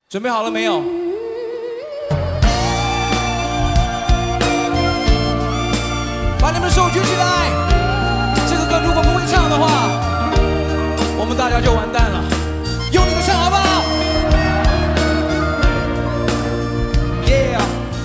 准备好了没有？把你们手举起来。这个歌如果不会唱的话，我们大家就完蛋了。用力的唱好不好 ？Yeah。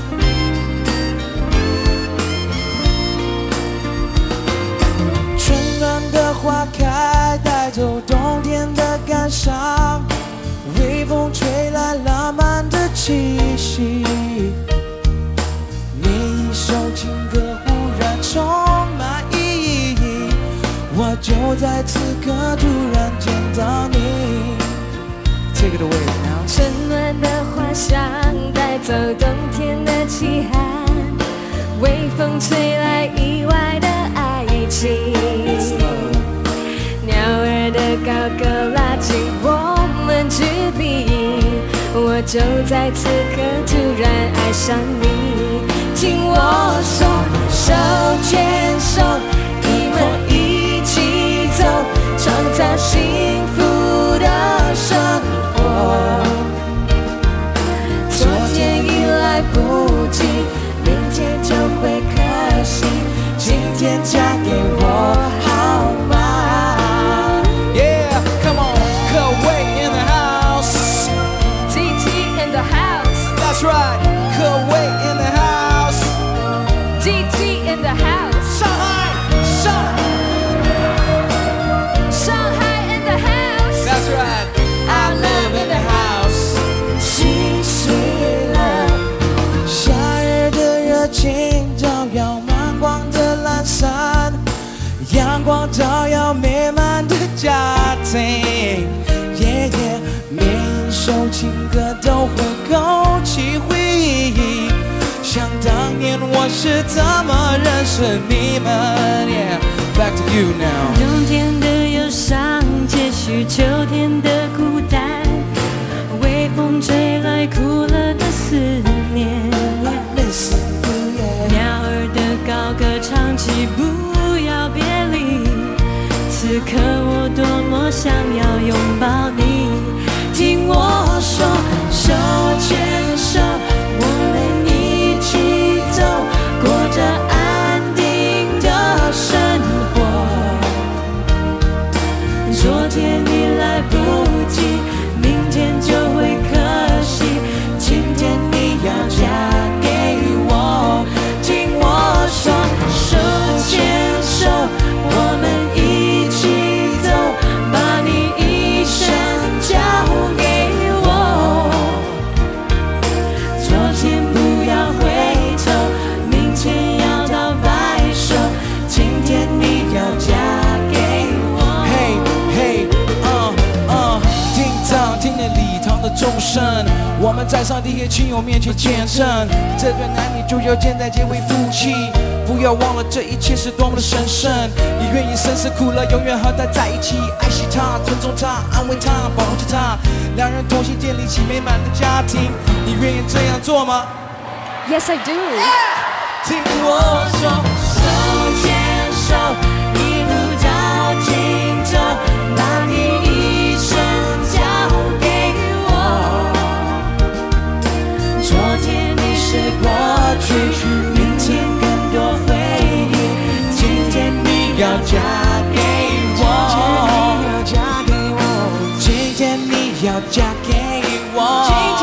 春暖的花开，带走冬天的感伤。微风吹来浪漫的气息，每一首情歌忽然充满意义。我就在此刻突然见到你。Take it away now。 春暖的花香带走冬天的凄寒，微风吹来意外的爱情，鸟儿的高歌拉近我们距离，我就在此刻突然爱上你。听我说，手牵手，我们一起走，创造幸福的生活。昨天已来不及，明天就会可惜，今天嫁给我好吗 Yeah, come on, Kuwait in the house. ？TT in the house. That's right, Kuwait in the house. TT in the house. 上海， 上海 in the house. That's right, Our love in the house. Sweet sweet love，夏日的热情照耀满光的蓝山，阳光照耀美满的家庭。每一首情歌都会勾起回忆，想当年我是怎么认识你们。Back to you now。 冬天的忧伤，接续秋天的孤单，微风吹来哭了的思念。鸟儿的高歌唱起不要别离，此刻我多么想要拥抱你。听我说，手牵手，我们一起走，过着安定的生活。昨天已来不及，明天就会可惜，今天你要嫁给我。听我说，手牵手，我们一起走，把你一生交给我。昨天不要回头，明天要到白首，今天你要嫁给我。 嘿，听到听见礼堂的钟声，我们在上帝和亲友面前见证，这对男女就要肩在肩为夫妻。不要忘了这一切是多么的神圣，你愿意生死苦乐永远和他在一起，爱惜他，尊重他，安慰他，保护着他，两人同心建立起美满的家庭。你愿意这样做吗？ Yes, I do. 听我说， 手牵手，一路到尽头，把你一生交给我。昨天已是过去，明天更多回忆，今天你要嫁给我。 今天你要嫁给我。